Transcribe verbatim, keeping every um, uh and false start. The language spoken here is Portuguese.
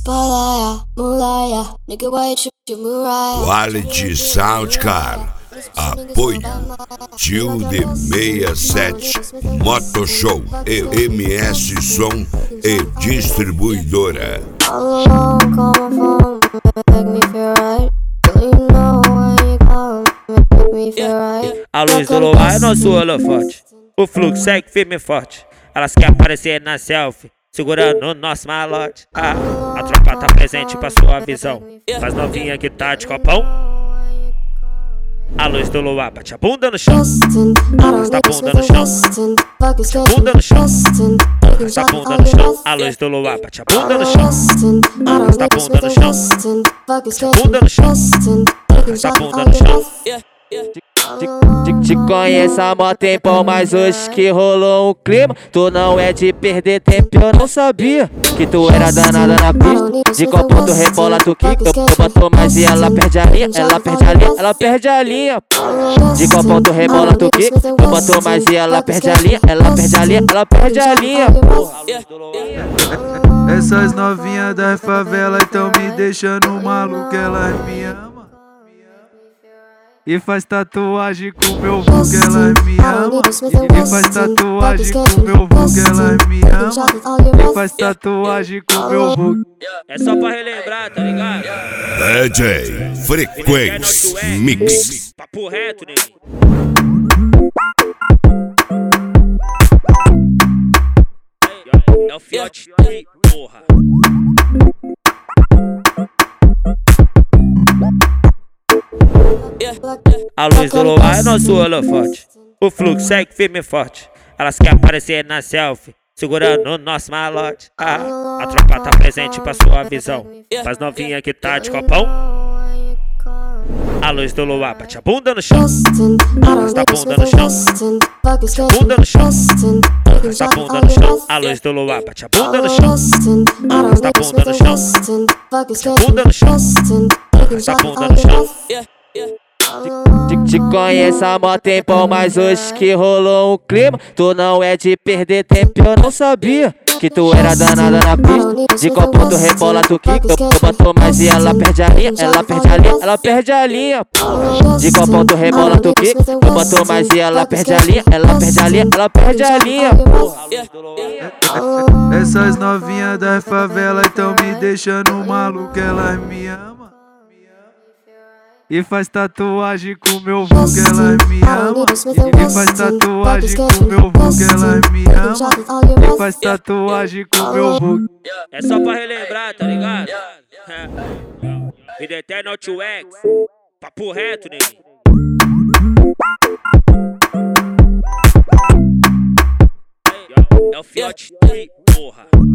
Quality Sound, cara. Apoio Tilde sessenta e sete Moto Show e M S Som e Distribuidora. A luz do luar é nosso holofote. O fluxo segue firme e forte. Elas querem aparecer na selfie, segurando o nosso malote. Ah, a tropa tá presente pra sua visão. Faz novinha que tá de copão. A luz do luar bate a bunda no chão. Arrasta a bunda no chão. Bunda no chão. Arrasta a bunda no chão. A luz do luar bate a bunda no chão. Arrasta a bunda no chão. Bunda no chão. Arrasta a bunda no chão. Te, te, te conheço há mó tempão, mas hoje que rolou um clima. Tu não é de perder tempo, eu não sabia que tu era danada na pista. De qual ponto rebola tu quica, eu boto mais e ela perde a linha. Ela perde a linha, ela perde a linha. De qual ponto rebola tu quica, eu boto mais e ela perde a linha. Ela perde a linha, ela perde a linha. Essas novinhas da favela estão me deixando maluco, elas me amam. E faz tatuagem com meu vulgo, elas me amam. E faz tatuagem com meu vulgo, elas me amam. E faz tatuagem com meu vulgo. É só pra relembrar, tá ligado? D J Frequência Mix. Papo reto, nego. É o Fiote, porra. A luz do luar é nosso holofote. O fluxo segue firme e forte. Elas querem aparecer na selfie, segurando o nosso malote. Ah, a tropa tá presente pra sua visão. Faz novinha que tá de copão. A luz do luar bate a bunda no chão. Arrasta a bunda no chão. Bunda no chão. Arrasta a bunda no chão. A luz do luar bate a bunda no chão. Arrasta a bunda no chão. Bunda no chão. Arrasta a bunda no chão. Te, te conheço há mó tempão, mas hoje que rolou um clima. Tu não é de perder tempo, eu não sabia que tu era danada na pista. De qual ponto rebola tu quica, eu boto mais e ela perde a linha. Ela perde a linha, ela perde a linha. De qual ponto rebola tu quica, eu boto mais e ela perde a linha. Ela perde a linha, ela perde a linha. Essas novinhas da favela estão me deixando maluco, elas me amam. E faz tatuagem com meu vulgo, elas me amam. E faz tatuagem com meu vulgo, elas me amam. E faz tatuagem com meu vulgo. É só pra relembrar, tá ligado? Vida eterna to X. Papo reto, nego. É o Fiote, porra.